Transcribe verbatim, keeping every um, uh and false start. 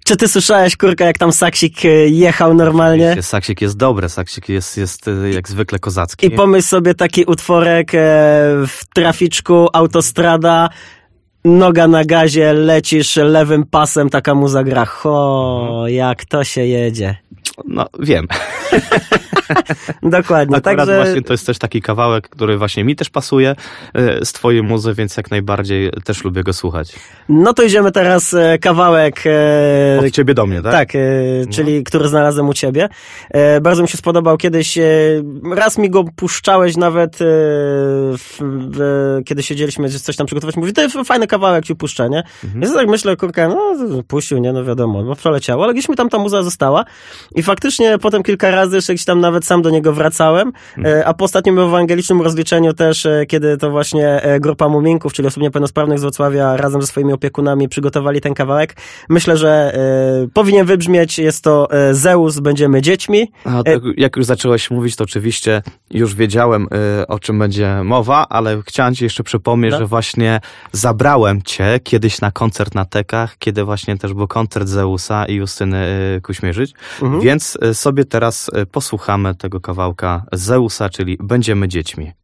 Czy ty słyszałeś, kurka, jak tam saksik jechał normalnie? Saksik jest dobry, saksik jest, jest jak zwykle kozacki. I pomyśl sobie taki utworek w traficzku, autostrada, noga na gazie, lecisz lewym pasem, taka muza gra. Ho, jak to się jedzie. No, wiem. Dokładnie. Akurat Także... właśnie to jest też taki kawałek, który właśnie mi też pasuje z twojej muzy, więc jak najbardziej też lubię go słuchać. No to idziemy teraz kawałek... Od ciebie do mnie, tak? Tak, czyli no. który znalazłem u ciebie. Bardzo mi się spodobał kiedyś, raz mi go puszczałeś nawet, w, w, kiedy siedzieliśmy, coś tam przygotować, mówi, to fajny kawałek ci puszczę, nie? Mhm. Ja sobie tak myślę, kurka, no puścił, nie, no wiadomo, no przeleciało, ale gdzieś mi tam ta muza została i faktycznie potem kilka razy jeszcze gdzieś tam nawet sam do niego wracałem, mhm. a po ostatnim ewangelicznym rozliczeniu też, kiedy to właśnie grupa muminków, czyli osób niepełnosprawnych z Wrocławia razem ze swoimi opiekunami przygotowali ten kawałek, myślę, że y, powinien wybrzmieć, jest to y, Zeus, będziemy dziećmi. A, tak, jak już zaczęłaś mówić, to oczywiście już wiedziałem, y, o czym będzie mowa, ale chciałem ci jeszcze przypomnieć, no. że właśnie zabrałem cię kiedyś na koncert na Tekach, kiedy właśnie też był koncert Zeusa i Justyny y, Kuśmierzyć, mhm. więc y, sobie teraz y, posłuchamy tego kawałka Zeusa, czyli Będziemy dziećmi.